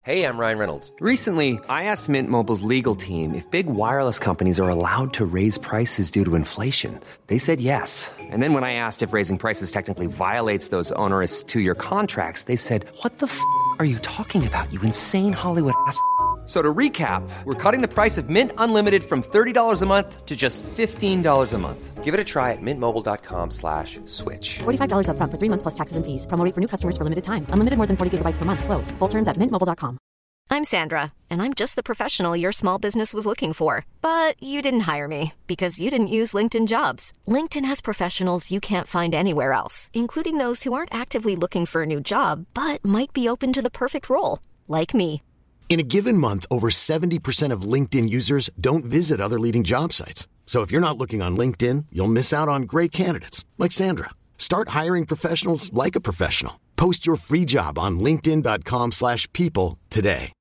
Hey, I'm Ryan Reynolds. Recently, I asked Mint Mobile's legal team if big wireless companies are allowed to raise prices due to inflation. They said yes. And then when I asked if raising prices technically violates those onerous two-year contracts, they said, "What the f*** are you talking about, you insane Hollywood ass?" So to recap, we're cutting the price of Mint Unlimited from $30 a month to just $15 a month. Give it a try at mintmobile.com/switch. $45 up front for 3 months plus taxes and fees. Promo rate for new customers for limited time. Unlimited more than 40 gigabytes per month. Slows full terms at mintmobile.com. I'm Sandra, and I'm just the professional your small business was looking for. But you didn't hire me because you didn't use LinkedIn Jobs. LinkedIn has professionals you can't find anywhere else, including those who aren't actively looking for a new job, but might be open to the perfect role, like me. In a given month, over 70% of LinkedIn users don't visit other leading job sites. So if you're not looking on LinkedIn, you'll miss out on great candidates like Sandra. Start hiring professionals like a professional. Post your free job on linkedin.com/people today.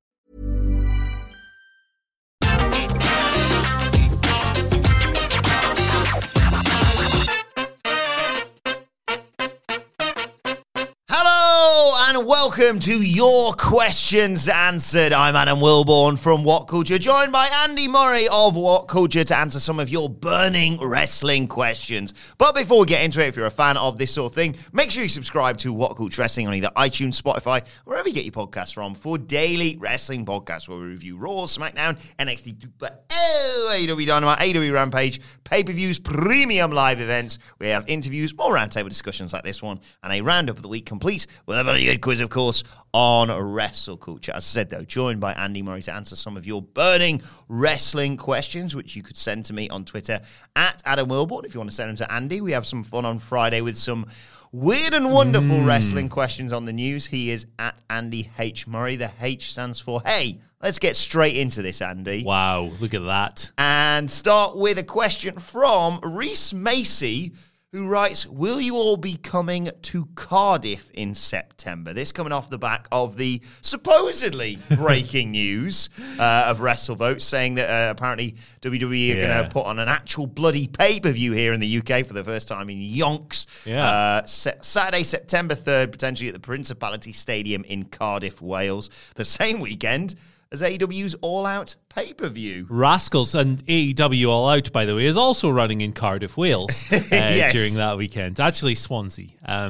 And welcome to Your Questions Answered. I'm Adam Wilborn from What Culture, joined by Andy Murray of What Culture to answer some of your burning wrestling questions. But before we get into it, if you're a fan of this sort of thing, make sure you subscribe to What Culture Wrestling on either iTunes, Spotify, wherever you get your podcasts from, for daily wrestling podcasts where we review Raw, SmackDown, NXT 2.0, AEW Dynamite, AEW Rampage, pay-per-views, premium live events. We have interviews, more roundtable discussions like this one, and a roundup of the week complete with a very good quiz, of course, on Wrestle Culture. As I said, though, joined by Andy Murray to answer some of your burning wrestling questions, which you could send to me on Twitter at Adam Wilborn. If you want to send them to Andy, we have some fun on Friday with some weird and wonderful wrestling questions on the news. He is at Andy H. Murray. The H stands for hey. Let's get straight into this, Andy. Wow, look at that. And start with a question from Reese Macy, who writes, will you all be coming to Cardiff in September? This coming off the back of the supposedly breaking news of WrestleVote, saying that apparently WWE are going to put on an actual bloody pay-per-view here in the UK for the first time in yonks. Saturday, September 3rd, potentially at the Principality Stadium in Cardiff, Wales. The same weekend as AEW's All Out pay-per-view. Rascals and AEW All Out, by the way, is also running in Cardiff, Wales during that weekend. Actually, Swansea.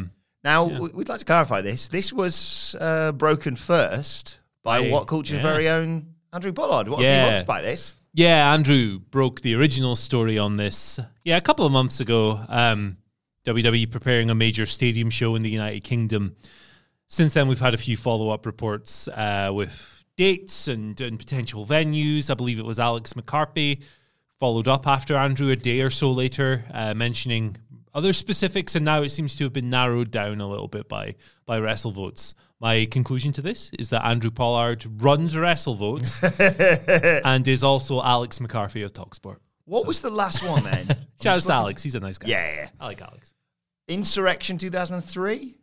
We'd like to clarify this. This was broken first by What Culture's very own Andrew Pollard. What have you watched by this? Yeah, Andrew broke the original story on this. A couple of months ago. WWE preparing a major stadium show in the United Kingdom. Since then, we've had a few follow-up reports with dates and potential venues. I believe it was Alex McCarthy followed up after Andrew a day or so later, mentioning other specifics, and now it seems to have been narrowed down a little bit by WrestleVotes. My conclusion to this is that Andrew Pollard runs WrestleVotes and is also Alex McCarthy of TalkSport. What was the last one then? Shout out to Alex. He's a nice guy. Yeah. I like Alex. Insurrection 2003?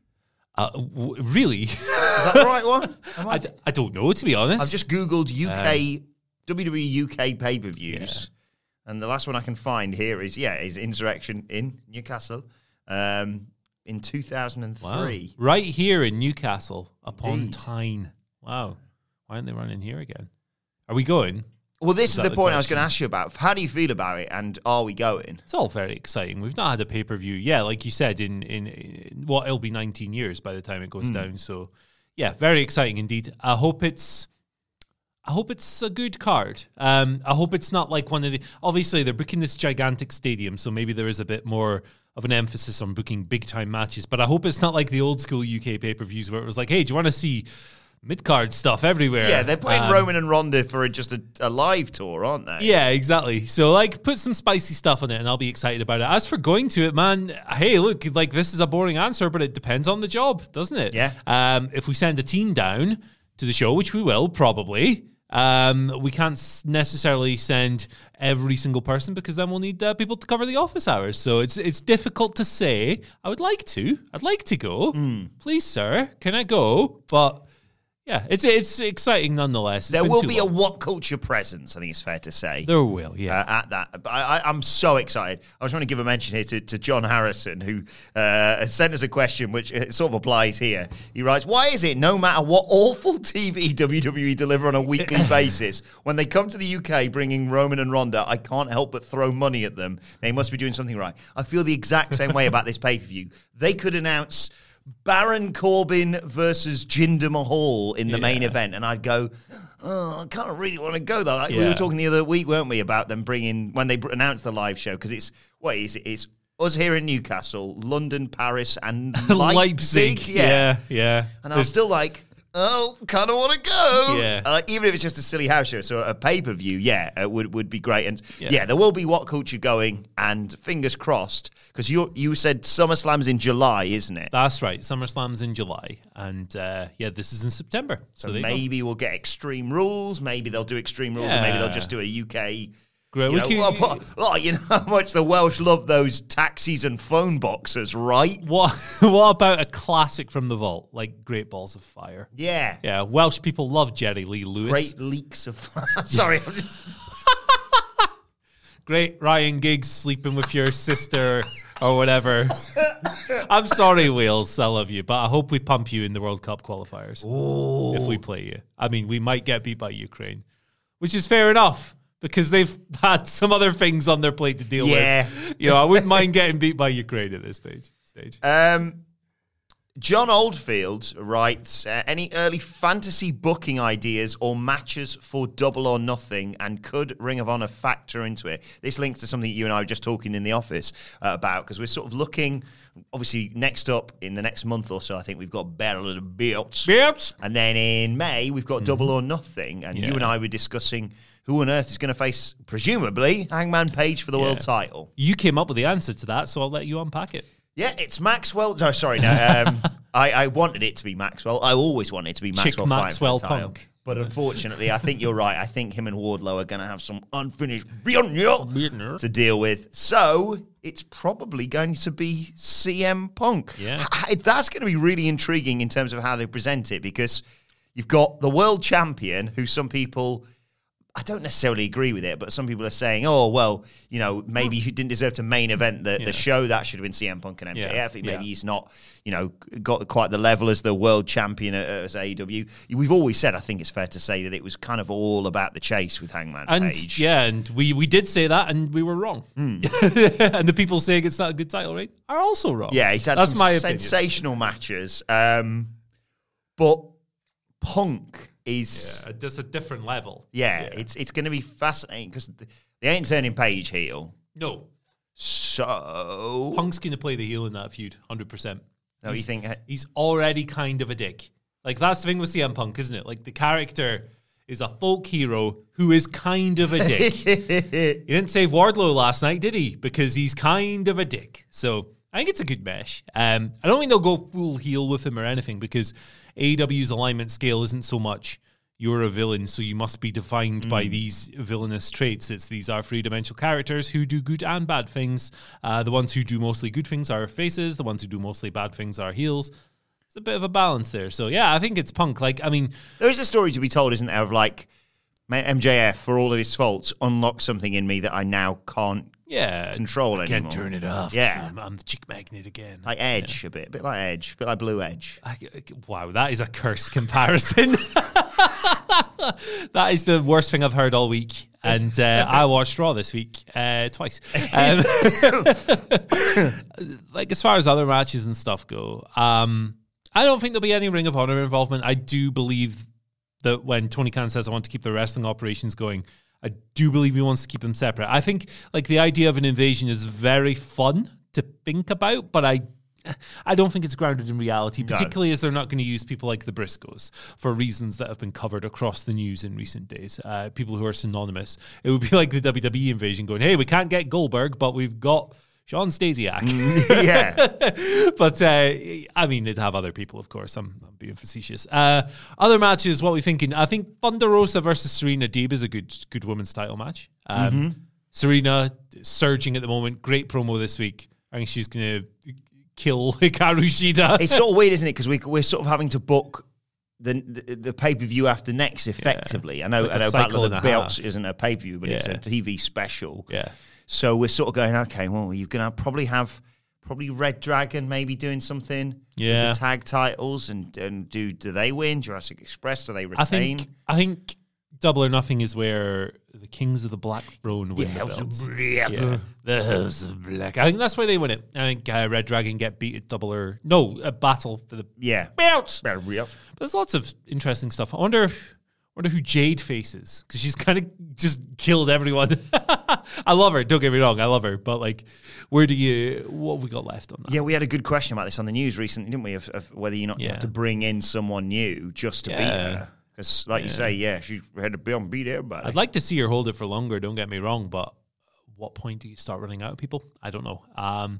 Really? Is that the right one? I don't know, to be honest. I've just Googled UK WWE UK pay-per-views, and the last one I can find here is Insurrection in Newcastle in 2003. Wow. Right here in Newcastle upon Tyne. Wow. Why aren't they running here again? Are we going? Well, this is the point I was going to ask you about. How do you feel about it, and are we going? It's all very exciting. We've not had a pay-per-view, like you said, in what, it'll be 19 years by the time it goes down. So, very exciting indeed. I hope it's a good card. I hope it's not like one of the... Obviously, they're booking this gigantic stadium, so maybe there is a bit more of an emphasis on booking big-time matches. But I hope it's not like the old-school UK pay-per-views where it was like, hey, do you want to see mid-card stuff everywhere? Yeah, they're putting Roman and Ronda for just a live tour, aren't they? Yeah, exactly. So, put some spicy stuff on it, and I'll be excited about it. As for going to it, man, hey, look, this is a boring answer, but it depends on the job, doesn't it? Yeah. If we send a team down to the show, which we will, probably, we can't necessarily send every single person because then we'll need people to cover the office hours. So it's difficult to say. I'd like to go. Please, sir, can I go? But... Yeah, it's exciting nonetheless. There will be a What Culture presence, I think it's fair to say. There will, yeah. At that. I'm so excited. I was trying to give a mention here to John Harrison, who sent us a question which sort of applies here. He writes, why is it no matter what awful TV WWE deliver on a weekly basis, when they come to the UK bringing Roman and Ronda, I can't help but throw money at them. They must be doing something right. I feel the exact same way about this pay-per-view. They could announce Baron Corbin versus Jinder Mahal in the main event, and I'd go, I kind of really want to go though. Like we were talking the other week, weren't we, about them bringing when they announced the live show, because it's us here in Newcastle, London, Paris, and Leipzig. Yeah. And I'm still like, kind of want to go. Yeah. Even if it's just a silly house show, so a pay-per-view, would be great. And there will be What Culture going, and fingers crossed, because you said SummerSlam's in July, isn't it? That's right. SummerSlam's in July, and this is in September. So maybe we'll get Extreme Rules. Maybe they'll do Extreme Rules, or maybe they'll just do a UK. Great. You know how much the Welsh love those taxis and phone boxes, right? What about a classic from the vault, like Great Balls of Fire? Yeah. Yeah, Welsh people love Jerry Lee Lewis. Great Leaks of Fire. Sorry. I'm just... Great Ryan Giggs sleeping with your sister or whatever. I'm sorry, Wales. I love you, but I hope we pump you in the World Cup qualifiers if we play you. I mean, we might get beat by Ukraine, which is fair enough, because they've had some other things on their plate to deal with. I wouldn't mind getting beat by Ukraine at this stage. John Oldfield writes, any early fantasy booking ideas or matches for Double or Nothing, and could Ring of Honor factor into it? This links to something you and I were just talking in the office about, because we're sort of looking, obviously, next up in the next month or so, I think we've got Battle of the Belts. And then in May, we've got Double or Nothing. And you and I were discussing who on earth is going to face, presumably, Hangman Page for the world title. You came up with the answer to that, so I'll let you unpack it. Yeah, it's Maxwell. No, sorry, no. I wanted it to be Maxwell. I always wanted it to be Maxwell. Chick Maxwell Punk. But unfortunately, I think you're right. I think him and Wardlow are going to have some unfinished business to deal with. So it's probably going to be CM Punk. Yeah. That's going to be really intriguing in terms of how they present it, because you've got the world champion, who some people... I don't necessarily agree with it, but some people are saying, maybe he didn't deserve to main event the show. That should have been CM Punk and MJF. Maybe he's not, got quite the level as the world champion as AEW. We've always said, I think it's fair to say, that it was kind of all about the chase with Hangman Page. Yeah, and we did say that, and we were wrong. And the people saying it's not a good title reign are also wrong. Yeah, he's had some sensational matches. But Punk is just a different level. It's going to be fascinating, because they ain't turning Page heel. No. So Punk's going to play the heel in that feud, 100%. No, you think he's already kind of a dick? Like, that's the thing with CM Punk, isn't it? Like, the character is a folk hero who is kind of a dick. He didn't save Wardlow last night, did he? Because he's kind of a dick. So I think it's a good mesh. I don't think they'll go full heel with him or anything, because AEW's alignment scale isn't so much you're a villain, so you must be defined by these villainous traits. These are three-dimensional characters who do good and bad things. The ones who do mostly good things are faces. The ones who do mostly bad things are heels. It's a bit of a balance there. So, yeah, I think it's Punk. Like, I mean... There is a story to be told, isn't there, of, like, MJF, for all of his faults, unlocked something in me that I now can't control anymore. Can't turn it off. Yeah. I'm the chick magnet again. Like Edge, a bit like Edge, a bit like Blue Edge. Wow, that is a cursed comparison. That is the worst thing I've heard all week. And I watched Raw this week twice. Like, as far as other matches and stuff go, I don't think there'll be any Ring of Honor involvement. I do believe that when Tony Khan says, I want to keep the wrestling operations going, I do believe he wants to keep them separate. I think, like, the idea of an invasion is very fun to think about, but I don't think it's grounded in reality, particularly as they're not going to use people like the Briscoes for reasons that have been covered across the news in recent days. People who are synonymous. It would be like the WWE invasion going, hey, we can't get Goldberg, but we've got Sean Stasiak. But, I mean, they'd have other people, of course. I'm being facetious. Other matches, what are we thinking? I think Thunder Rosa versus Serena Deeb is a good women's title match. Serena surging at the moment. Great promo this week. I think she's going to kill Hikaru Shida. It's sort of weird, isn't it? Because we're sort of having to book the pay-per-view after next, effectively. Yeah. I know Battle of the Belts half. isn't a pay-per-view, but it's a TV special. Yeah. So we're sort of going, okay, well, you're going to probably have Red Dragon maybe doing something with the tag titles, and do they win? Jurassic Express, do they retain? I think Double or Nothing is where the Kings of the Black Throne win the belts. The House of Black. I think that's where they win it. I think Red Dragon get beat at a battle for the belts. But there's lots of interesting stuff. I wonder who Jade faces, because she's kind of just killed everyone. I love her. Don't get me wrong, I love her. But like, what have we got left on that? Yeah, we had a good question about this on the news recently, didn't we? Of whether you have to bring in someone new just to beat her. Because, like you say, she had to beat everybody. I'd like to see her hold it for longer, don't get me wrong, but at what point do you start running out of people? I don't know.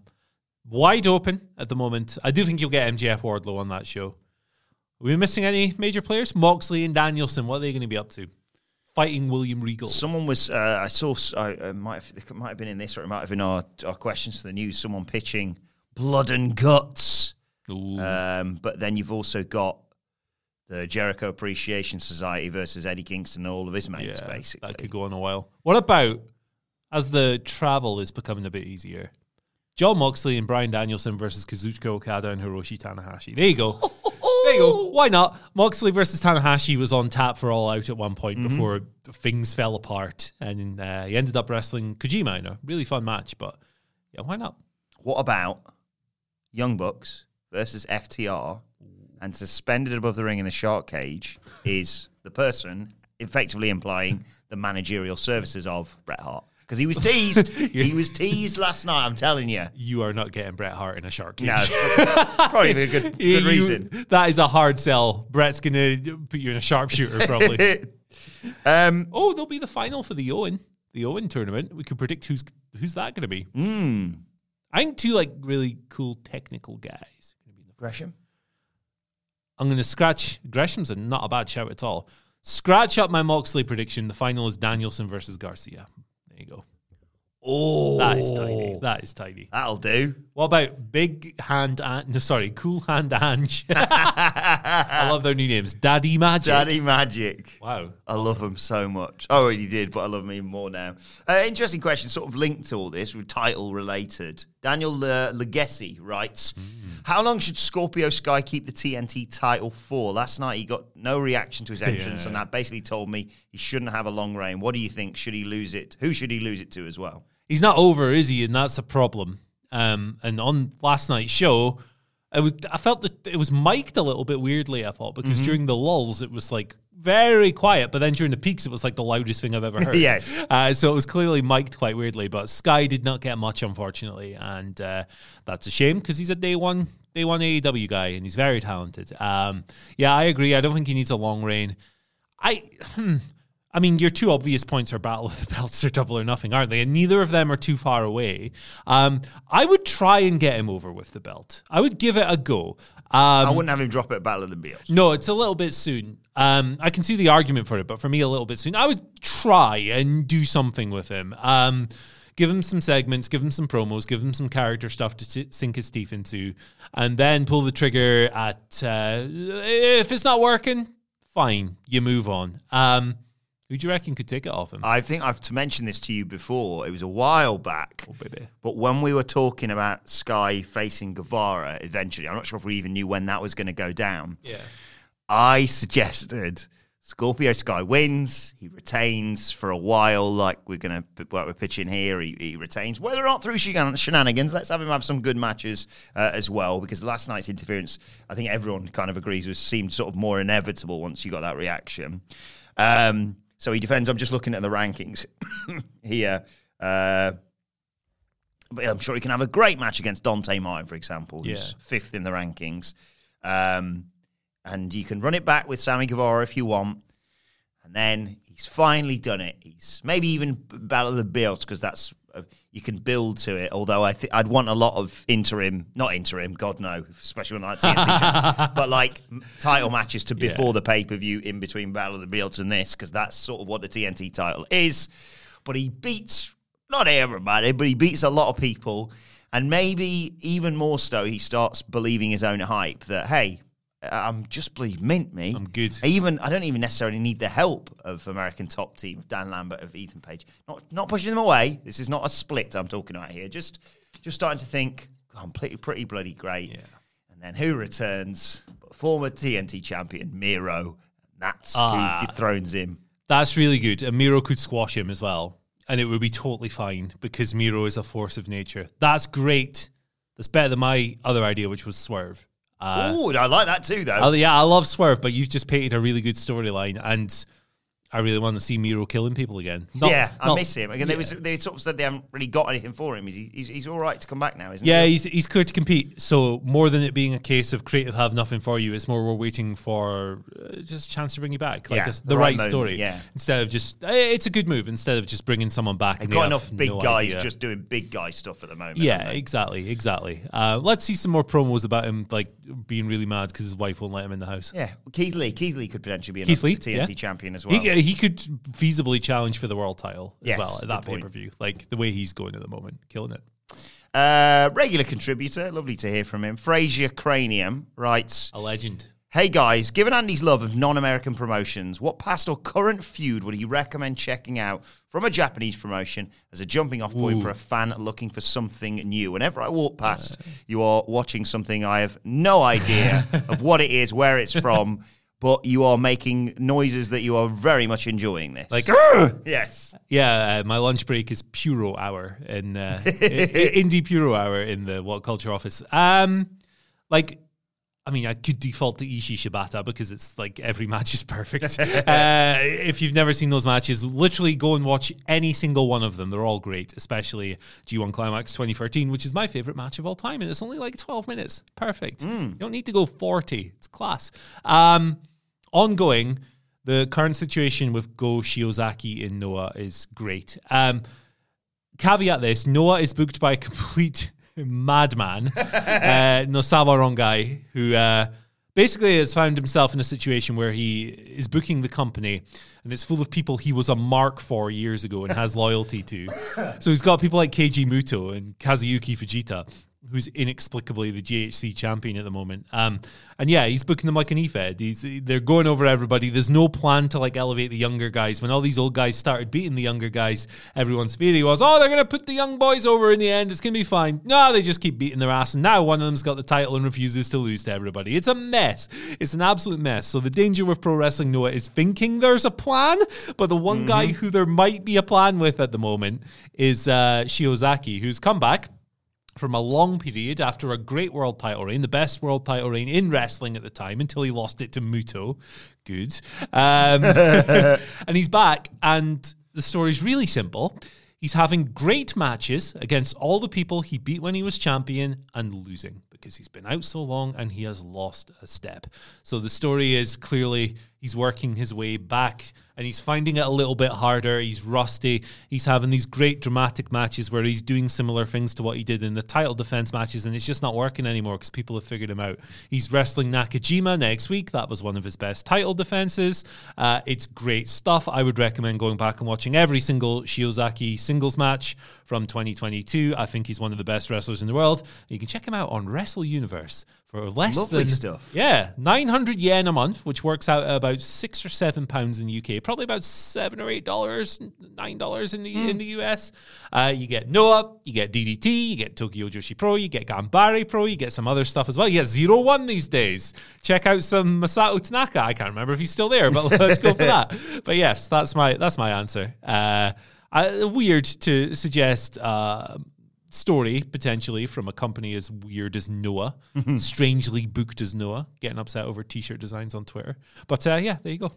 Wide open at the moment. I do think you'll get MJF Wardlow on that show. Are we missing any major players? Moxley and Danielson, what are they going to be up to? Fighting William Regal. Someone was, I saw, it might have been in this, or it might have been our questions for the news, someone pitching Blood and Guts. But then you've also got the Jericho Appreciation Society versus Eddie Kingston and all of his mates, basically. That could go on a while. What about, as the travel is becoming a bit easier, Jon Moxley and Bryan Danielson versus Kazuchika Okada and Hiroshi Tanahashi? There you go. There you go. Why not? Moxley versus Tanahashi was on tap for All Out at one point before things fell apart. And he ended up wrestling Kojima in a really fun match. But yeah, why not? What about Young Bucks versus FTR? And suspended above the ring in the shark cage is the person effectively implying the managerial services of Bret Hart. Because he was teased. He was teased last night, I'm telling you. You are not getting Bret Hart in a shark cage. No, probably a good reason. That is a hard sell. Bret's going to put you in a sharpshooter, probably. There'll be the final for the Owen tournament. We could predict who's that going to be. I think two really cool technical guys. Gresham? I'm going to scratch. Gresham's not a bad shout at all. Scratch up my Moxley prediction. The final is Danielson versus Garcia. There you go. Oh, that is tiny. That is tiny. That'll do. What about Cool Hand Ange? I love their new names. Daddy Magic. Daddy Magic. Wow. I love them so much. I already did, but I love them even more now. Interesting question, sort of linked to all this, with title related. Daniel Legacy writes, how long should Scorpio Sky keep the TNT title for? Last night he got no reaction to his entrance, and that basically told me he shouldn't have a long reign. What do you think? Should he lose it? Who should he lose it to as well? He's not over, is he? And that's a problem. And on last night's show, I felt that it was mic'd a little bit weirdly, I thought, because during the lulls it was very quiet, but then during the peaks it was the loudest thing I've ever heard. Yes. So it was clearly mic'd quite weirdly, but Sky did not get much, unfortunately, and that's a shame because he's a day one AEW guy and he's very talented. Yeah, I agree. I don't think he needs a long reign. I mean, your two obvious points are Battle of the Belts or Double or Nothing, aren't they? And neither of them are too far away. I would try and get him over with the belt. I would give it a go. I wouldn't have him drop it at Battle of the Belts. No, it's a little bit soon. I can see the argument for it, but for me, a little bit soon. I would try and do something with him. Give him some segments, give him some promos, give him some character stuff to sink his teeth into, and then pull the trigger at... if it's not working, fine, you move on. Who do you reckon could take it off him? I think I've mentioned this to you before. It was a while back. Oh, baby. But when we were talking about Sky facing Guevara eventually, I'm not sure if we even knew when that was going to go down. Yeah. I suggested Scorpio Sky wins. He retains for a while, like we're pitching here. He retains. Whether or not through shenanigans, let's have him have some good matches as well, because last night's interference, I think everyone kind of agrees, seemed sort of more inevitable once you got that reaction. So he defends. I'm just looking at the rankings here. But I'm sure he can have a great match against Dante Martin, for example, who's fifth in the rankings. And you can run it back with Sammy Guevara if you want. And then he's finally done it. He's maybe even Battle of the Belts, because that's you can build to it. Although I'd want a lot of not interim, God no, especially when like TNT, but title matches to before the pay-per-view in between Battle of the Belts and this, because that's sort of what the TNT title is. But he beats, not everybody, but he beats a lot of people. And maybe even more so, he starts believing his own hype that, hey, I'm just bloody mint, me. I'm good. I don't even necessarily need the help of American Top Team, of Dan Lambert, of Ethan Page. Not pushing them away. This is not a split I'm talking about here. Just starting to think, I'm pretty bloody great. Yeah. And then who returns? Former TNT champion Miro. That's who dethrones him. That's really good. And Miro could squash him as well. And it would be totally fine because Miro is a force of nature. That's great. That's better than my other idea, which was Swerve. Oh, I like that too, though. I love Swerve, but you've just painted a really good storyline, and I really want to see Miro killing people again. I miss him. Again, they sort of said they haven't really got anything for him. He's all right to come back now, isn't he? Yeah, he's clear to compete. So more than it being a case of creative have nothing for you, it's more we're waiting for just a chance to bring you back, like the right moment, story. Yeah. Instead of just, it's a good move. Instead of just bringing someone back. They've got enough big guys just doing big guy stuff at the moment. Yeah, exactly. Let's see some more promos about him, like being really mad because his wife won't let him in the house. Yeah, Keith Lee could potentially be a TNT champion as well. He could feasibly challenge for the world title as well at that point. pay-per-view. Like the way he's going at the moment, killing it. Regular contributor, lovely to hear from him. Frazier Cranium writes, a legend. Hey guys, given Andy's love of non-American promotions, what past or current feud would he recommend checking out from a Japanese promotion as a jumping off point for a fan looking for something new? Whenever I walk past, you are watching something I have no idea of what it is, where it's from, but you are making noises that you are very much enjoying this. Like, yes. Yeah, my lunch break is Puro Hour in Indie Puro Hour in the What Culture office. I could default to Ishii Shibata because it's like every match is perfect. If you've never seen those matches, literally go and watch any single one of them. They're all great, especially G1 Climax 2013, which is my favorite match of all time. And it's only like 12 minutes. Perfect. You don't need to go 40. It's class. Ongoing, the current situation with Go Shiozaki in Noah is great. Caveat this, Noah is booked by a complete madman, Nosawa Rongai, who basically has found himself in a situation where he is booking the company and it's full of people he was a mark for years ago and has loyalty to. So he's got people like Keiji Muto and Kazuyuki Fujita, who's inexplicably the GHC champion at the moment. He's booking them like an E-Fed. They're going over everybody. There's no plan to like elevate the younger guys. When all these old guys started beating the younger guys, everyone's theory was, they're going to put the young boys over in the end. It's going to be fine. No, they just keep beating their ass. And now one of them's got the title and refuses to lose to everybody. It's a mess. It's an absolute mess. So the danger with Pro Wrestling Noah is thinking there's a plan, but the one guy who there might be a plan with at the moment is Shiozaki, who's come back from a long period after a great world title reign, the best world title reign in wrestling at the time, until he lost it to Muto. Good. And he's back, and the story's really simple. He's having great matches against all the people he beat when he was champion and losing because he's been out so long and he has lost a step. So the story is clearly he's working his way back and he's finding it a little bit harder. He's rusty. He's having these great dramatic matches where he's doing similar things to what he did in the title defense matches, and it's just not working anymore because people have figured him out. He's wrestling Nakajima next week. That was one of his best title defenses. It's great stuff. I would recommend going back and watching every single Shiozaki singles match from 2022. I think he's one of the best wrestlers in the world. You can check him out on Wrestle Universe for less Lovely than stuff. Yeah, 900 yen a month, which works out at about £6 or £7 in the UK, probably about $7 or $8, $9 in the US. You get Noah, you get DDT, you get Tokyo Joshi Pro, you get Ganbare Pro, you get some other stuff as well. You get 0-1 these days. Check out some Masato Tanaka. I can't remember if he's still there, but let's go for that. But yes, that's my answer. Weird to suggest story potentially from a company as weird as Noah, strangely booked as Noah, getting upset over t-shirt designs on Twitter. But there you go.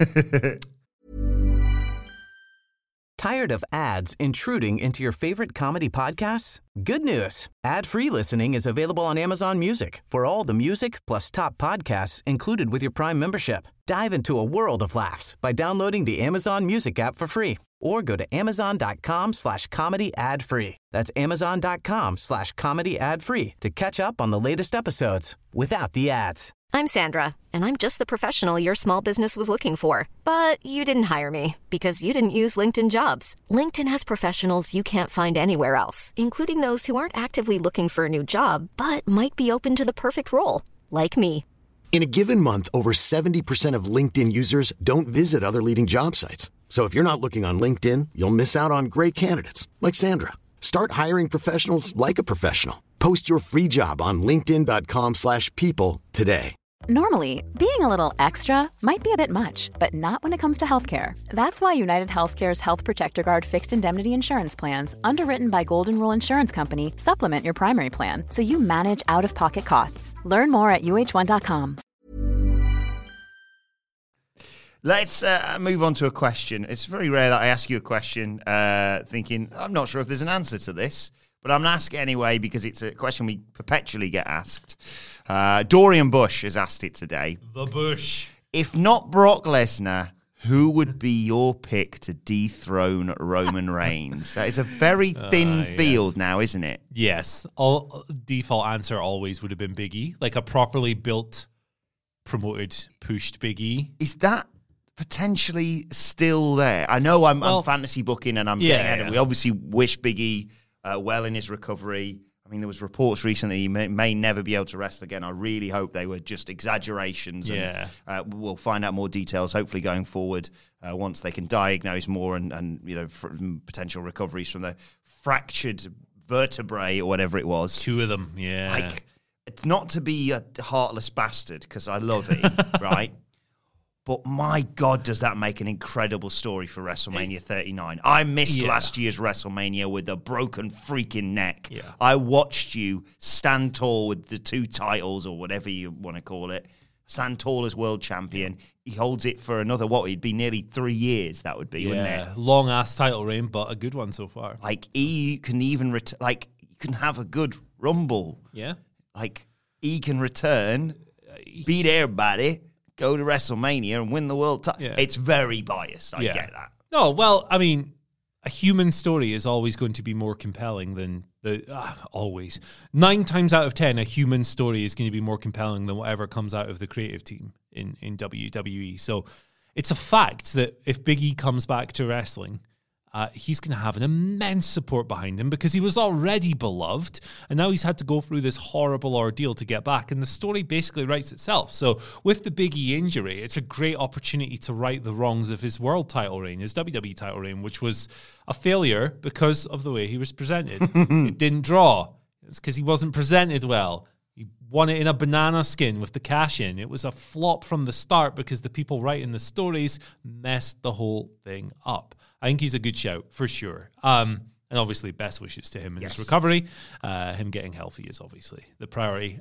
Tired of ads intruding into your favorite comedy podcasts? Good news. Ad-free listening is available on Amazon Music for all the music plus top podcasts included with your Prime membership. Dive into a world of laughs by downloading the Amazon Music app for free or go to amazon.com/comedy ad-free. That's amazon.com/comedy ad-free to catch up on the latest episodes without the ads. I'm Sandra, and I'm just the professional your small business was looking for. But you didn't hire me because you didn't use LinkedIn Jobs. LinkedIn has professionals you can't find anywhere else, including those who aren't actively looking for a new job, but might be open to the perfect role, like me. In a given month, over 70% of LinkedIn users don't visit other leading job sites. So if you're not looking on LinkedIn, you'll miss out on great candidates like Sandra. Start hiring professionals like a professional. Post your free job on linkedin.com/people today. Normally, being a little extra might be a bit much, but not when it comes to healthcare. That's why United Healthcare's Health Protector Guard fixed indemnity insurance plans, underwritten by Golden Rule Insurance Company, supplement your primary plan so you manage out-of-pocket costs. Learn more at uh1.com. Let's move on to a question. It's very rare that I ask you a question thinking, I'm not sure if there's an answer to this, but I'm going to ask it anyway because it's a question we perpetually get asked. Dorian Bush has asked it today. The Bush. If not Brock Lesnar, who would be your pick to dethrone Roman Reigns? That is a very thin field now, isn't it? Yes. All default answer always would have been Big E. Like a properly built, promoted, pushed Big E. Is that potentially still there? I know I'm fantasy booking and I'm getting ahead of it. We obviously wish Big E well in his recovery. I mean, there was reports recently he may never be able to wrestle again. I really hope they were just exaggerations. Yeah. And, we'll find out more details, hopefully, going forward once they can diagnose more and potential recoveries from the fractured vertebrae or whatever it was. 2 of them, yeah. Like, it's not to be a heartless bastard, because I love it, right? But my God, does that make an incredible story for WrestleMania 39. I missed last year's WrestleMania with a broken freaking neck. Yeah. I watched you stand tall with the 2 titles, or whatever you want to call it. Stand tall as world champion. He holds it for another, it'd be nearly 3 years, that would be, wouldn't it? Long-ass title reign, but a good one so far. Like, he can even, you can have a good Rumble. Yeah. Like, he can return, beat everybody, go to WrestleMania and win the world title. Yeah. It's very biased. I get that. No, well, I mean, a human story is always going to be more compelling than always. 9 times out of 10, a human story is going to be more compelling than whatever comes out of the creative team in WWE. So it's a fact that if Big E comes back to wrestling, he's going to have an immense support behind him because he was already beloved, and now he's had to go through this horrible ordeal to get back, and the story basically writes itself. So with the Big E injury, it's a great opportunity to right the wrongs of his world title reign, his WWE title reign, which was a failure because of the way he was presented. It didn't draw. It's because he wasn't presented well. He won it in a banana skin with the cash in. It was a flop from the start because the people writing the stories messed the whole thing up. I think he's a good shout, for sure. And obviously, best wishes to him in his recovery. Him getting healthy is obviously the priority.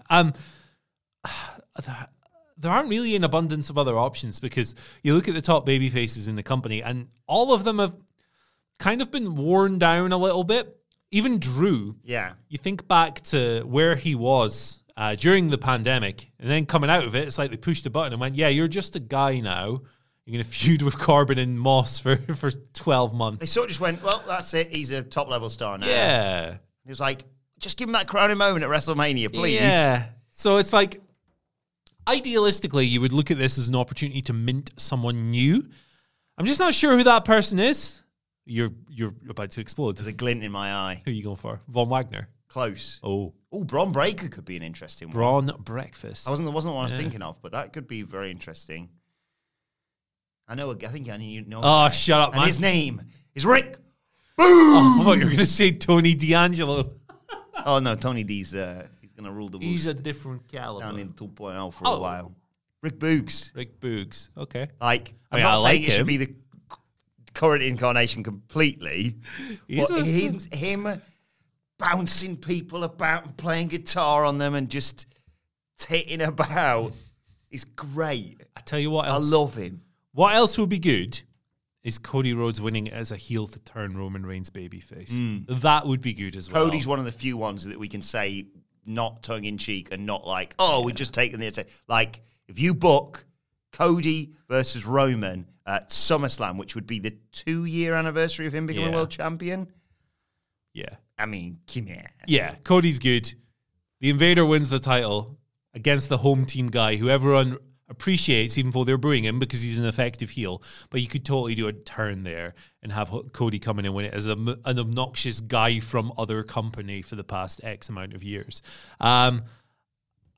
There aren't really an abundance of other options because you look at the top baby faces in the company and all of them have kind of been worn down a little bit. Even Drew. Yeah. You think back to where he was during the pandemic and then coming out of it, it's like they pushed a button and went, yeah, you're just a guy now. You're going to feud with Corbin and Moss for 12 months. They sort of just went, well, that's it. He's a top-level star now. Yeah. It was like, just give him that crowning moment at WrestleMania, please. Yeah. So it's like, idealistically, you would look at this as an opportunity to mint someone new. I'm just not sure who that person is. You're about to explode. There's a glint in my eye. Who are you going for? Von Wagner? Close. Oh, Braun Breaker could be an interesting one. Braun Breakfast. Wasn't the one I was thinking of, but that could be very interesting. I think I know. Oh, shut up, and man. his name is Rick. Boom! Oh, I thought you were going to say Tony D'Angelo. Oh, no, Tony D's he's going to rule the roost. He's a different caliber. Down in 2.0 for a while. Rick Boogs. Rick Boogs. Okay. Like, I'm not saying it should be the current incarnation completely, but him bouncing people about and playing guitar on them and just titting about is great. I tell you what else. I love him. What else would be good is Cody Rhodes winning as a heel to turn Roman Reigns babyface. That would be good as well. Cody's one of the few ones that we can say not tongue-in-cheek and not like, we're just taking the attack. Like, if you book Cody versus Roman at SummerSlam, which would be the 2-year anniversary of him becoming world champion. Yeah. I mean, come here. Yeah, Cody's good. The Invader wins the title against the home team guy who everyone appreciates, even though they're booing him because he's an effective heel. But you could totally do a turn there and have Cody come in and win it as an obnoxious guy from other company for the past X amount of years. I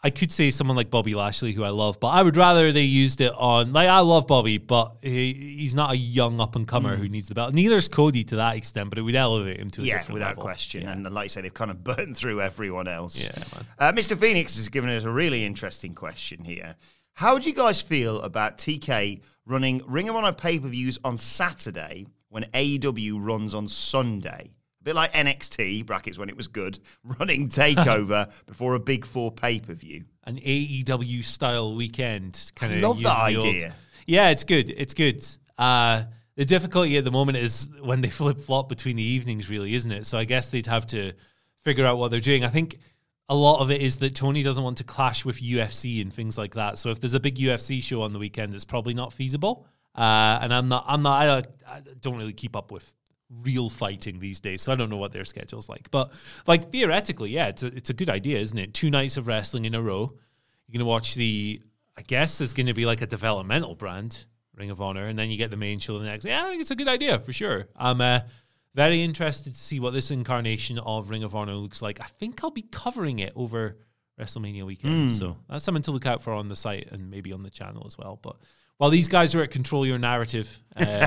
I could say someone like Bobby Lashley, who I love, but I would rather they used it on, like, I love Bobby, but he's not a young up-and-comer who needs the belt. Neither is Cody to that extent, but it would elevate him to a different without level. question. Yeah. And like you say, they've kind of burned through everyone else. Yeah, man. Mr. Phoenix has given us a really interesting question here. How do you guys feel about TK running Ring of Honor pay-per-views on Saturday when AEW runs on Sunday? A bit like NXT, brackets when it was good, running TakeOver before a Big Four pay-per-view. An AEW style weekend. I love that idea. Yeah, it's good. It's good. The difficulty at the moment is when they flip-flop between the evenings, really, isn't it? So I guess they'd have to figure out what they're doing. I think a lot of it is that Tony doesn't want to clash with UFC and things like that. So if there's a big UFC show on the weekend, it's probably not feasible. And I don't really keep up with real fighting these days, so I don't know what their schedule's like. But like theoretically, yeah, it's a good idea, isn't it? 2 nights of wrestling in a row. You're gonna watch I guess it's gonna be like a developmental brand, Ring of Honor, and then you get the main show the next. Yeah, I think it's a good idea for sure. I'm very interested to see what this incarnation of Ring of Honor looks like. I think I'll be covering it over WrestleMania weekend, so that's something to look out for on the site and maybe on the channel as well. But while these guys are at Control Your Narrative,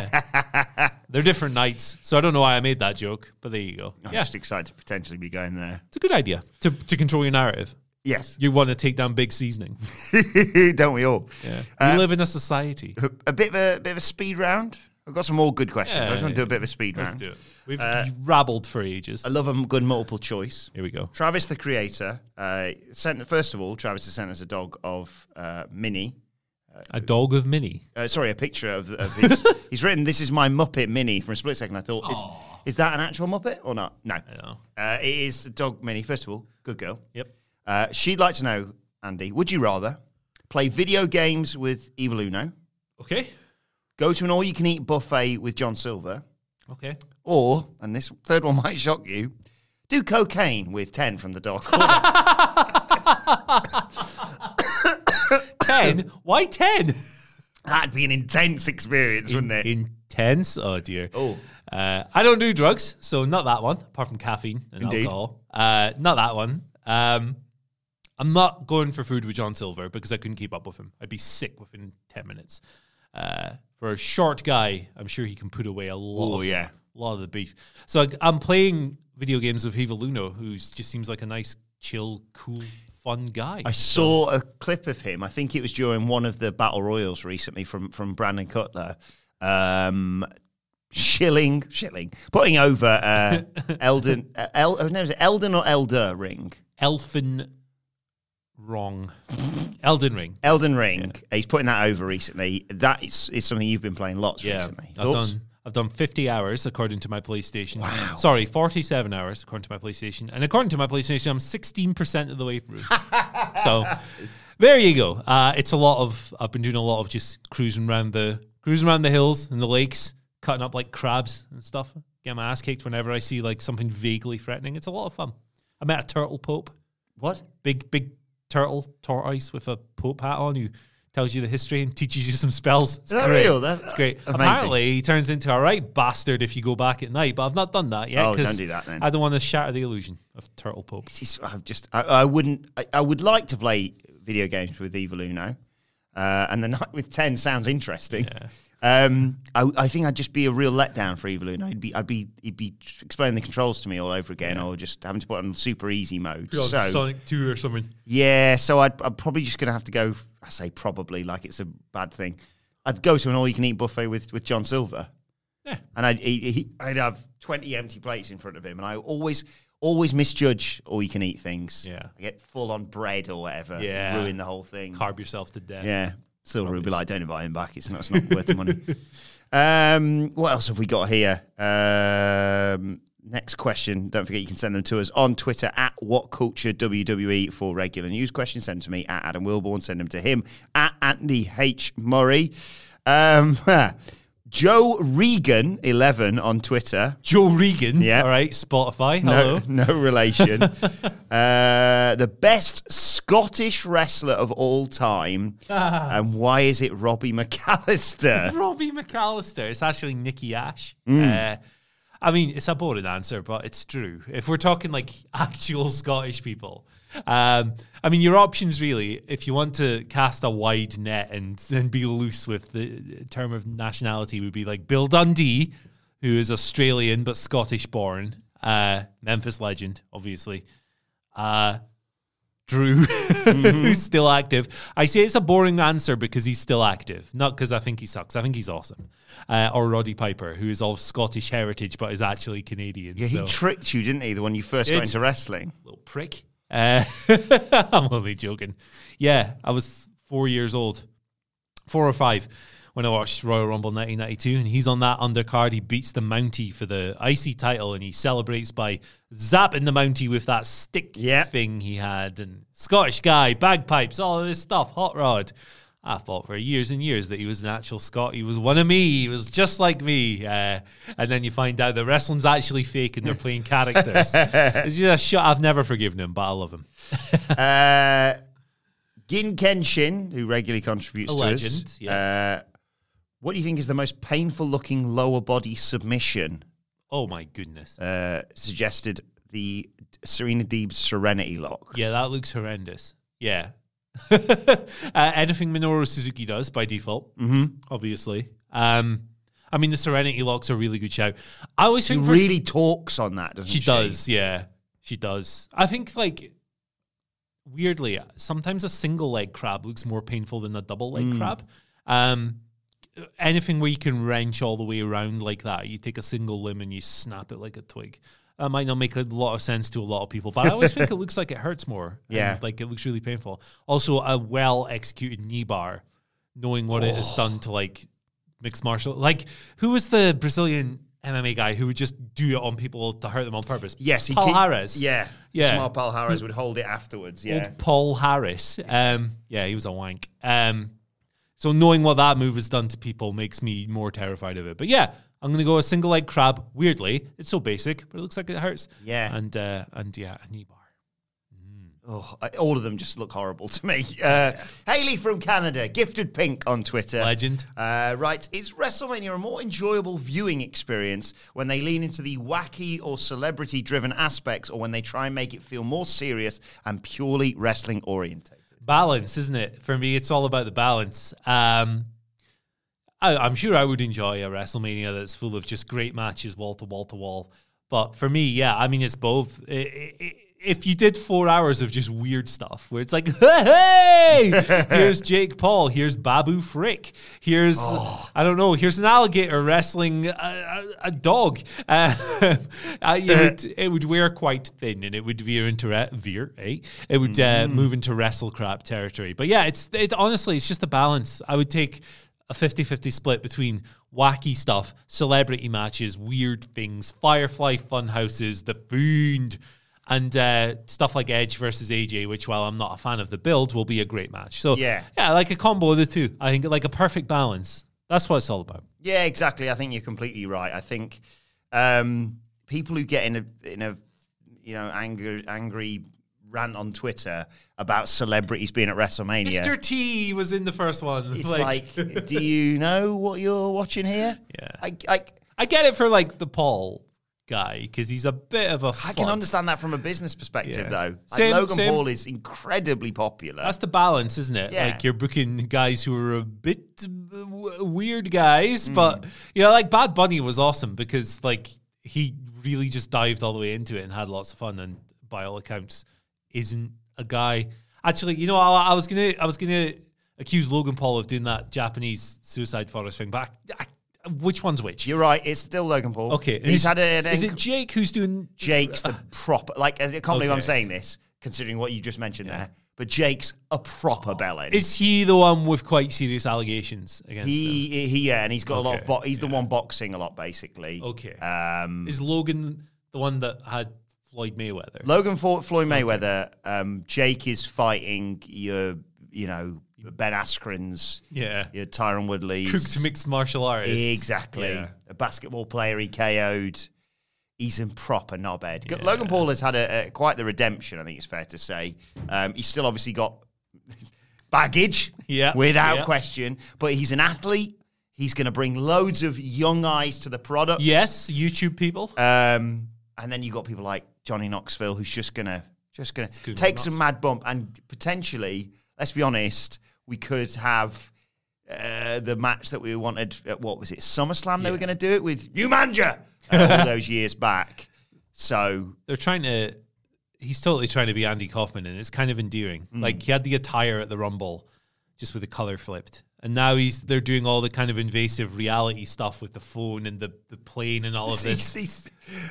they're different nights, so I don't know why I made that joke, but there you go. I'm just excited to potentially be going there. It's a good idea to control your narrative. Yes. You want to take down Big Seasoning. Don't we all? Yeah. We live in a society. A bit of a speed round. I've got some more good questions. I just want to do a bit of a speed round. Let's do it. We've rabbled for ages. I love a good multiple choice. Here we go. Travis, the creator, first of all, Travis has sent us a dog of Minnie. A dog of Minnie? Sorry, a picture of his. He's written, "This is my Muppet Minnie." For a split second, I thought, is that an actual Muppet or not? No. I know. It is the dog Minnie. First of all, good girl. Yep. She'd like to know, Andy, would you rather play video games with Evil Uno? Okay. Go to an all-you-can-eat buffet with John Silver? Okay. Or, and this third one might shock you, do cocaine with 10 from the Dark Corner. 10? Why 10? That'd be an intense experience, wouldn't it? Intense? Oh, dear. Oh. I don't do drugs, so not that one, apart from caffeine and alcohol. Not that one. I'm not going for food with John Silver because I couldn't keep up with him. I'd be sick within 10 minutes. For a short guy, I'm sure he can put away a lot of the beef. So I'm playing video games with Evil Uno, who just seems like a nice, chill, cool, fun guy. I saw a clip of him. I think it was during one of the Battle Royals recently from Brandon Cutler. Shilling, putting over Elden, was it Elden or Elder Ring? Elden Ring. Elden Ring. Yeah. He's putting that over recently. That is something you've been playing lots recently. I've done 50 hours according to my PlayStation. Wow. Sorry, 47 hours according to my PlayStation. And according to my PlayStation, I'm 16% of the way through. So there you go. I've been doing a lot of just cruising around the hills and the lakes, cutting up like crabs and stuff. Get my ass kicked whenever I see like something vaguely threatening. It's a lot of fun. I met a turtle pope. What? Big turtle tortoise with a pope hat on who tells you the history and teaches you some spells. It's Is that great. real? That's great. Amazing. Apparently, he turns into a right bastard if you go back at night, but I've not done that yet. Oh, don't do that then. I don't want to shatter the illusion of turtle pope. I would like to play video games with Evil Uno, and the night with 10 sounds interesting. Yeah. I think I'd just be a real letdown for Evil Uno. He'd be explaining the controls to me all over again, or just having to put it on super easy mode. So Sonic 2 or something. Yeah, so I'm probably just going to have to go. I say probably like it's a bad thing. I'd go to an all-you-can-eat buffet with John Silver. Yeah, and I'd have 20 empty plates in front of him, and I always misjudge all-you-can-eat things. Yeah, I get full on bread or whatever. Yeah, ruin the whole thing. Carb yourself to death. Yeah. Silver will be like, don't invite him back. It's not worth the money. What else have we got here? Next question. Don't forget you can send them to us on Twitter at WhatCultureWWE for regular news questions. Send them to me at Adam Wilborn. Send them to him at Andy H. Murray. Joe Regan 11 on Twitter. Joe Regan, yeah. All right, Spotify. Hello, no relation. The best Scottish wrestler of all time, and why is it Robbie McAllister? Robbie McAllister. It's actually Nikki Ash. I mean, it's a boring answer, but it's true. If we're talking like actual Scottish people, I mean, your options really, if you want to cast a wide net and be loose with the term of nationality, would be like Bill Dundee, who is Australian but Scottish born, Memphis legend, obviously. Drew, who's still active. I say it's a boring answer because he's still active, not because I think he sucks. I think he's awesome. Or Roddy Piper, who is of Scottish heritage but is actually Canadian. Yeah, he tricked you, didn't he, the one you first got into wrestling? Little prick. I'm only joking. Yeah, I was 4 years old. 4 or 5. When I watched Royal Rumble 1992, and he's on that undercard. He beats the Mountie for the IC title, and he celebrates by zapping the Mountie with that stick thing he had. And Scottish guy, bagpipes, all of this stuff, hot rod. I thought for years and years that he was an actual Scot. He was one of me. He was just like me. And then you find out that wrestling's actually fake and they're playing characters. It's just a shot. I've never forgiven him, but I love him. Gin Kenshin, who regularly contributes to legend, us. Yeah. What do you think is the most painful-looking lower body submission? Oh, my goodness. Suggested the Serena Deeb's Serenity Lock. Yeah, that looks horrendous. Yeah. Anything Minoru Suzuki does by default, obviously. I mean, the Serenity Lock's a really good shout. I always think she really talks on that, doesn't she? She does, yeah. She does. I think, like, weirdly, sometimes a single leg crab looks more painful than a double leg crab. Anything where you can wrench all the way around like that, you take a single limb and you snap it like a twig. That might not make a lot of sense to a lot of people, but I always think it looks like it hurts more. Yeah. And, like, it looks really painful. Also, a well-executed knee bar, knowing what it has done to, like, mixed martial... Like, who was the Brazilian MMA guy who would just do it on people to hurt them on purpose? Yes. Paul Harris. Yeah. Small Paul Harris would hold it afterwards, yeah. Old Paul Harris. Yeah, he was a wank. So knowing what that move has done to people makes me more terrified of it. But yeah, I'm going to go a single leg crab. Weirdly, it's so basic, but it looks like it hurts. Yeah. And yeah, a knee bar. Oh, all of them just look horrible to me. Haley from Canada, Gifted Pink on Twitter. Legend. Writes, is WrestleMania a more enjoyable viewing experience when they lean into the wacky or celebrity-driven aspects, or when they try and make it feel more serious and purely wrestling-oriented? Balance, isn't it? For me, it's all about the balance. I'm sure I would enjoy a WrestleMania that's full of just great matches, wall to wall to wall. But for me, yeah, I mean, it's both. If you did 4 hours of just weird stuff where it's like, hey, here's Jake Paul, here's Babu Frick, here's, I don't know, here's an alligator wrestling a dog. It would wear quite thin and it would move into wrestle crap territory. But yeah, honestly, it's just a balance. I would take a 50-50 split between wacky stuff, celebrity matches, weird things, Firefly Funhouses, The Fiend, and stuff like Edge versus AJ, which, while I'm not a fan of the build, will be a great match. So, yeah, like a combo of the two. I think like a perfect balance. That's what it's all about. Yeah, exactly. I think you're completely right. I think people who get in a angry rant on Twitter about celebrities being at WrestleMania. Mr. T was in the first one. It's like do you know what you're watching here? Yeah. I get it for like the Paul guy because he's a bit of a I can understand that from a business perspective, though. Same. Logan Paul is incredibly popular. That's the balance, isn't it? Yeah. Like you're booking guys who are a bit weird guys, but like Bad Bunny was awesome because like he really just dived all the way into it and had lots of fun, and by all accounts isn't a guy. Actually, I was gonna accuse Logan Paul of doing that Japanese Suicide Forest thing, but which one's which? You're right. It's still Logan Paul. Okay. He's had is it Jake who's doing... Jake's the proper... Like, I can't believe I'm saying this, considering what you just mentioned there. But Jake's a proper bellend. Is he the one with quite serious allegations against him? Yeah, and he's got a lot of... He's the one boxing a lot, basically. Okay. Is Logan the one that had Floyd Mayweather? Logan fought Floyd Mayweather. Jake is fighting your, Ben Askren's, your Tyron Woodley's. Cooked mixed martial artists. Exactly. Yeah. A basketball player he KO'd. He's in proper knobhead. Yeah. Logan Paul has had quite the redemption, I think it's fair to say. He's still obviously got baggage, without question. But he's an athlete. He's going to bring loads of young eyes to the product. Yes, YouTube people. And then you got people like Johnny Knoxville, who's just gonna take some mad bump, and potentially, let's be honest, we could have the match that we wanted at, what was it, SummerSlam? They were going to do it with Umanja all those years back. So he's totally trying to be Andy Kaufman, and it's kind of endearing. Like, he had the attire at the Rumble just with the color flipped. And now they're doing all the kind of invasive reality stuff with the phone and the plane and all of this.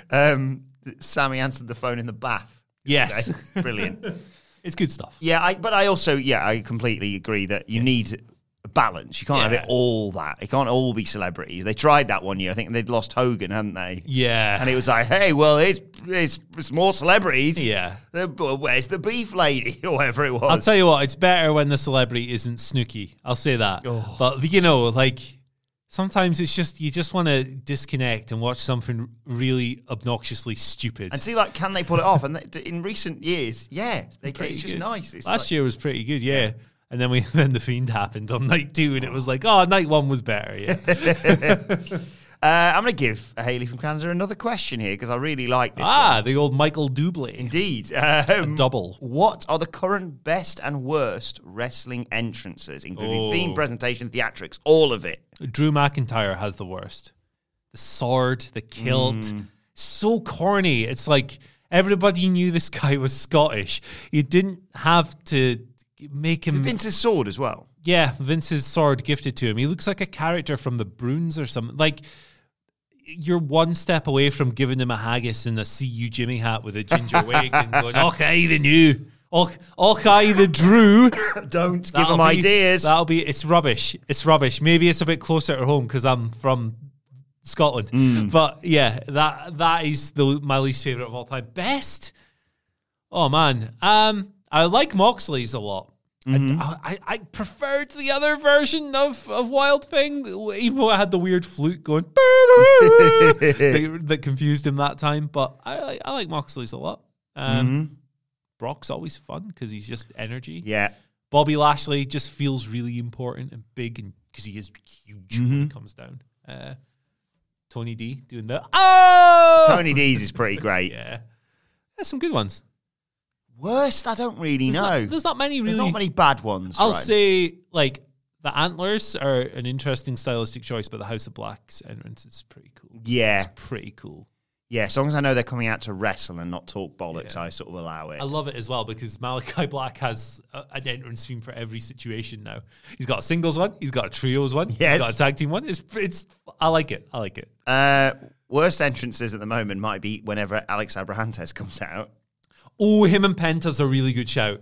Sammy answered the phone in the bath. Yes. Okay. Brilliant. It's good stuff. Yeah, I completely agree that you need a balance. You can't have it all that. It can't all be celebrities. They tried that one year. I think they'd lost Hogan, hadn't they? Yeah. And it was like, hey, well, it's more celebrities. Yeah. Where's the beef lady or whatever it was? I'll tell you what, it's better when the celebrity isn't Snooki. I'll say that. Oh. But, like, sometimes it's just, you just want to disconnect and watch something really obnoxiously stupid. And see, like, can they pull it off? And in recent years, it's just good. nice. It's Last year was pretty good, yeah. And then The Fiend happened on night 2, and it was like, night 1 was better, yeah. I'm going to give Hayley from Canada another question here, because I really like this one. The old Michael Dublé. Indeed. A double. What are the current best and worst wrestling entrances, including theme, presentation, theatrics, all of it? Drew McIntyre has the worst. The sword, the kilt. So corny. It's like everybody knew this guy was Scottish. You didn't have to make him... Vince's sword as well. Yeah, Vince's sword gifted to him. He looks like a character from the Bruins or something. Like, you're one step away from giving him a haggis and a See You Jimmy hat with a ginger wig and going, okay, the new... Okay, the Drew. Don't give him ideas. It's rubbish. It's rubbish. Maybe it's a bit closer to home because I'm from Scotland. But yeah, that is my least favourite of all time. Best? Oh, man. I like Moxley's a lot. I preferred the other version of Wild Thing, even though I had the weird flute going that confused him that time. But I like Moxley's a lot. Brock's always fun because he's just energy. Yeah. Bobby Lashley just feels really important and big, and because he is huge when he comes down. Tony D doing the Tony D's is pretty great. Yeah. There's some good ones. Worst, I don't really know. There's not many really. There's not many bad ones. I'll say, like, the Antlers are an interesting stylistic choice, but the House of Black's entrance is pretty cool. Yeah. It's pretty cool. Yeah, as long as I know they're coming out to wrestle and not talk bollocks, I sort of allow it. I love it as well because Malachi Black has an entrance theme for every situation now. He's got a singles one, he's got a trios one, he's got a tag team one. I like it. I like it. Worst entrances at the moment might be whenever Alex Abrahantes comes out. Oh, him and Penta's a really good shout.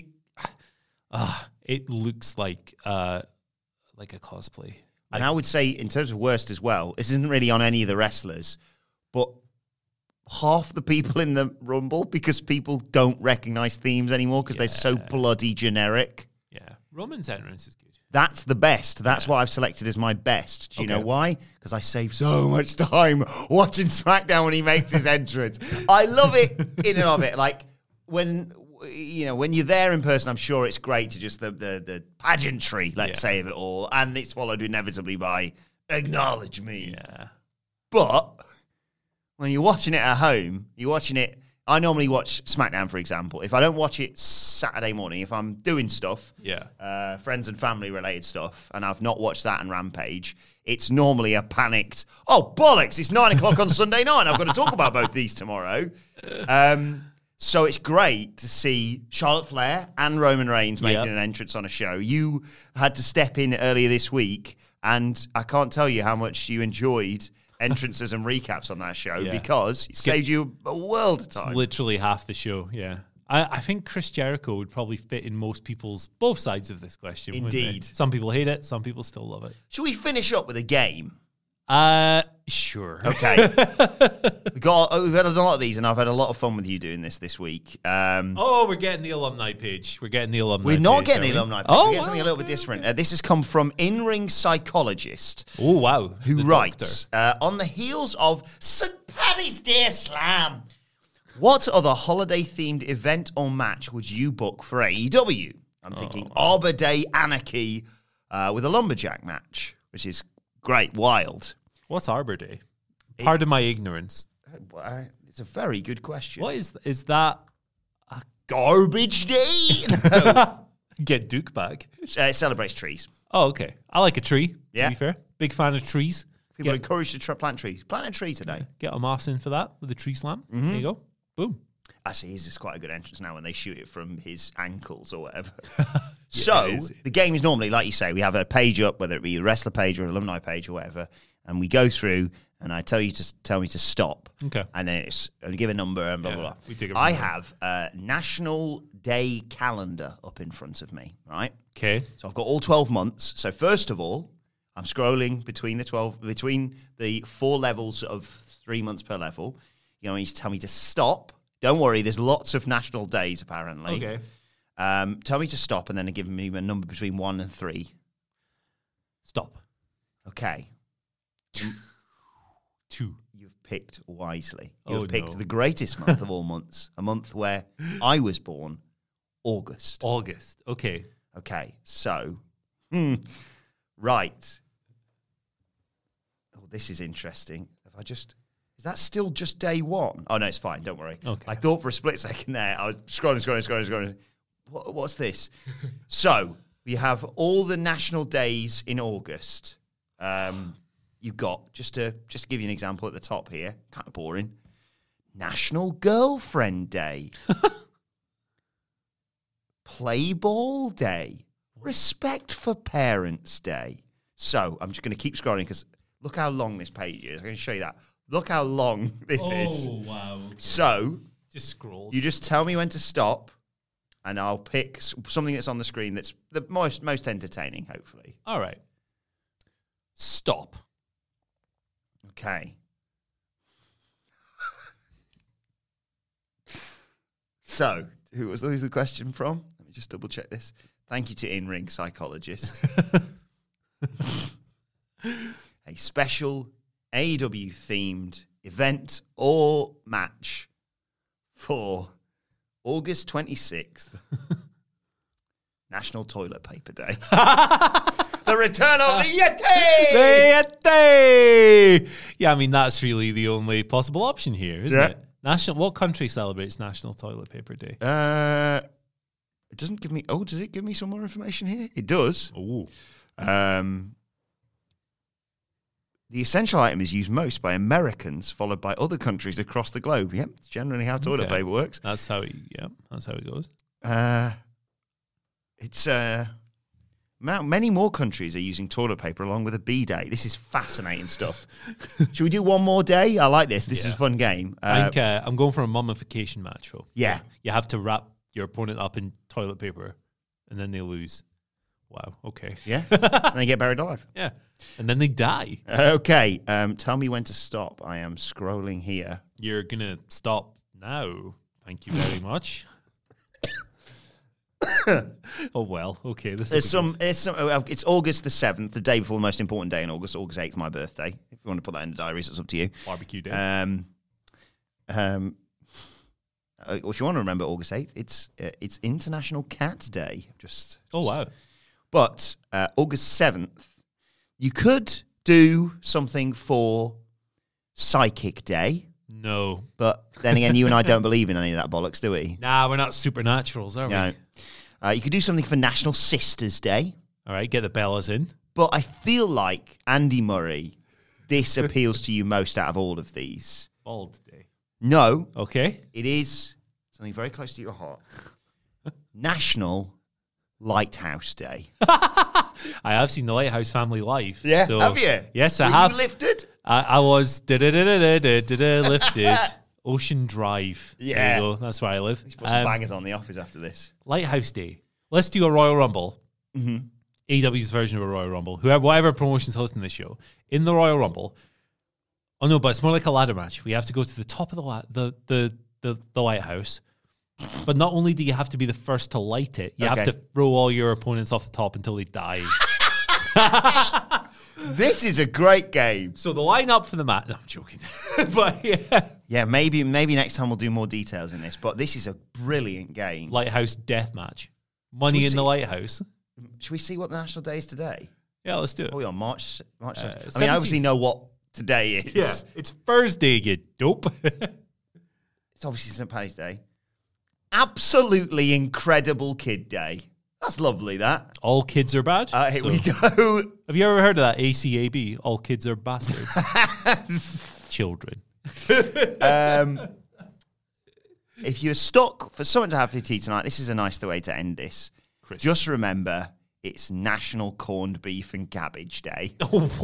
It looks like a cosplay. And I would say, in terms of worst as well, this isn't really on any of the wrestlers, but half the people in the Rumble, because people don't recognize themes anymore because they're so bloody generic. Yeah. Roman's entrance is good. That's the best. That's what I've selected as my best. Do you know why? Because I save so much time watching SmackDown when he makes his entrance. I love it in and of it. Like, when you're there in person, I'm sure it's great to just the pageantry, let's say, of it all. And it's followed inevitably by acknowledge me. Yeah. But when you're watching it at home, I normally watch SmackDown, for example. If I don't watch it Saturday morning, if I'm doing stuff, friends and family related stuff, and I've not watched that and Rampage, it's normally a panicked, oh, bollocks, it's 9 o'clock on Sunday night. I've got to talk about both these tomorrow. So it's great to see Charlotte Flair and Roman Reigns making an entrance on a show. You had to step in earlier this week, and I can't tell you how much you enjoyed entrances and recaps on that show because it saved you a world of time. It's literally half the show, yeah. I think Chris Jericho would probably fit in most people's both sides of this question. Indeed. Some people hate it, some people still love it. Should we finish up with a game? Sure. Okay. We've had a lot of these, and I've had a lot of fun with you doing this week. We're getting the alumni page. We're not getting the alumni page. We're getting something a little bit different. This has come from In-Ring Psychologist. Oh, wow. Who writes, on the heels of St. Paddy's Day Slam, what other holiday-themed event or match would you book for AEW? I'm thinking Arbor Day Anarchy with a lumberjack match, which is Great, wild. What's Arbor Day? Pardon my ignorance. It's a very good question. What is that? Garbage day? Get Duke back. It celebrates trees. Oh, okay. I like a tree, Yeah. to be fair. Big fan of trees. People are encouraged to plant trees. Plant a tree today. Get a moss in for that with a tree slam. Mm-hmm. There you go. Boom. Actually, his is quite a good entrance now when they shoot it from his ankles or whatever. It So, is. the game is normally, like you say, we have a page up, whether it be a wrestler page or an alumni page or whatever, and we go through, and I tell me to stop. Okay. And then I give a number and blah, Yeah, blah, blah. we take a I number. have a National Day calendar up in front of me, right? Okay. So I've got all 12 months. So first of all, I'm scrolling between the 4 levels of 3 months per level. You know, you tell me to stop. Don't worry, there's lots of national days apparently. Okay. Tell me to stop, and then give me a number between 1 and 3. Stop. Okay. 2. You've picked wisely. Oh, You've picked no. the greatest month of all months, a month where I was born, August. August. Okay. Okay, so, right. Oh, this is interesting. Is that still just day 1? Oh, no, it's fine. Don't worry. Okay. I thought for a split second there, I was scrolling. What's this? So, we have all the national days in August. You've got, just to give you an example at the top here, kind of boring, National Girlfriend Day. Play Ball Day, Respect for Parents Day. So I'm just going to keep scrolling because look how long this page is. I'm going to show you that. Look how long this is. Oh, wow. Okay. So Just scroll. you just tell me when to stop, and I'll pick something that's on the screen that's the most entertaining, hopefully. All right. Stop. Okay. So, who's the question from? Let me just double check this. Thank you to In-Ring Psychologist. A special AEW themed event or match for August 26th, National Toilet Paper Day. The return of the Yeti! Yeah, I mean, that's really the only possible option here, isn't Yeah. it? What country celebrates National Toilet Paper Day? It doesn't give me... Oh, does it give me some more information here? It does. Oh. The essential item is used most by Americans, followed by other countries across the globe. Yep, it's generally how toilet Okay. paper works. That's how it goes. It's many more countries are using toilet paper along with a B-day. This is fascinating stuff. Should we do one more day? I like this. This is a fun game. I think I'm going for a mummification match, though. Yeah. You have to wrap your opponent up in toilet paper, and then they lose. Wow, okay. Yeah, and they get buried alive. Yeah, and then they die. Okay, tell me when to stop. I am scrolling here. You're going to stop now. Thank you very much. Oh, well, okay. This There's is some. It's August the 7th, the day before the most important day in August. August 8th, my birthday. If you want to put that in the diaries, it's up to you. barbecue day. If you want to remember August 8th, it's International Cat Day. Oh, wow. But August 7th, you could do something for Psychic Day. No. But then again, you and I don't believe in any of that bollocks, do we? Nah, we're not supernaturals, are we? No. You could do something for National Sisters Day. All right, get the Bellas in. But I feel like, Andy Murray, this appeals to you most out of all of these. Bald day. No, Okay. it is something very close to your heart. National Lighthouse Day. I have seen the Lighthouse Family Live. Yeah, so, have you? Yes, I Were have. you lifted? I was lifted. Ocean Drive. Yeah. There you go. That's where I live. Let's put some bangers on the office after this. Lighthouse Day. Let's do a Royal Rumble. Mm-hmm. AEW's version of a Royal Rumble. Whatever promotion's hosting this show. In the Royal Rumble. Oh no, but it's more like a ladder match. We have to go to the top of the lighthouse. But not only do you have to be the first to light it, you have Okay. to throw all your opponents off the top until they die. This is a great game. So the line-up for the match... No, I'm joking. But yeah. Yeah, maybe next time we'll do more details in this. But this is a brilliant game. Lighthouse death match. Money in the lighthouse. Should we see what the National Day is today? Yeah, let's do it. Oh, yeah, March 7th. I 17th. mean, I obviously know what today is. Yeah, it's Thursday, you dope. It's obviously St. Paddy's Day. Absolutely incredible kid day. That's lovely, that. All kids are bad. Here we go. Have you ever heard of that ACAB? All kids are bastards. Children. If you're stuck for something to have for tea tonight, this is a nice way to end this. Christmas. Just remember, it's National Corned Beef and Cabbage Day.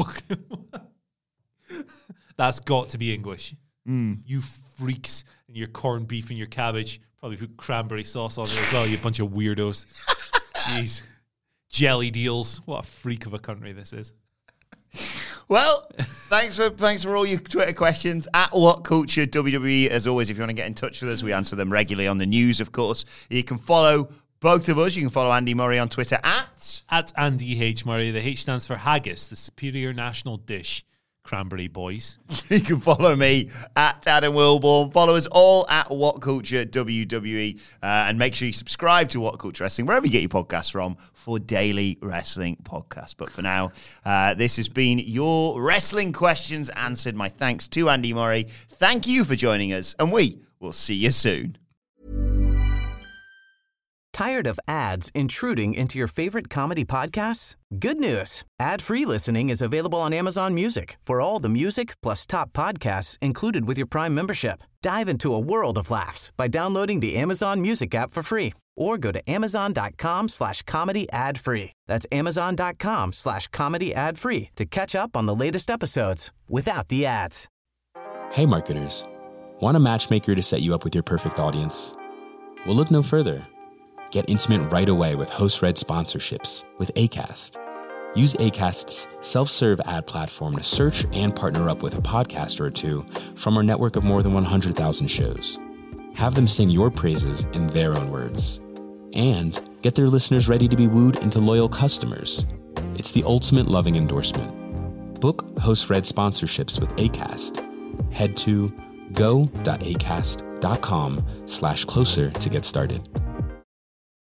That's got to be English. You freaks and your corned beef and your cabbage. Probably put cranberry sauce on it as well, you bunch of weirdos. Jeez. Jelly deals. What a freak of a country this is. Well, thanks for all your Twitter questions. At What Culture WWE, as always, if you want to get in touch with us, we answer them regularly on the news, of course. You can follow both of us. You can follow Andy Murray on Twitter at Andy H. Murray. The H stands for haggis, the superior national dish. Cranberry boys. You can follow me at Adam Wilborn. Follow us all at What Culture WWE. And make sure you subscribe to What Culture Wrestling, wherever you get your podcasts from, for daily wrestling podcasts. But for now, this has been your Wrestling Questions Answered. My thanks to Andy Murray. Thank you for joining us, and we will see you soon. Tired of ads intruding into your favorite comedy podcasts? Good news. Ad-free listening is available on Amazon Music for all the music plus top podcasts included with your Prime membership. Dive into a world of laughs by downloading the Amazon Music app for free or go to amazon.com/comedy ad-free. That's amazon.com/comedy ad-free to catch up on the latest episodes without the ads. Hey marketers, want a matchmaker to set you up with your perfect audience? Well, look no further. Get intimate right away with host-read sponsorships with Acast. Use Acast's self-serve ad platform to search and partner up with a podcaster or two from our network of more than 100,000 shows. Have them sing your praises in their own words. And get their listeners ready to be wooed into loyal customers. It's the ultimate loving endorsement. Book host-read sponsorships with Acast. Head to go.acast.com/closer to get started.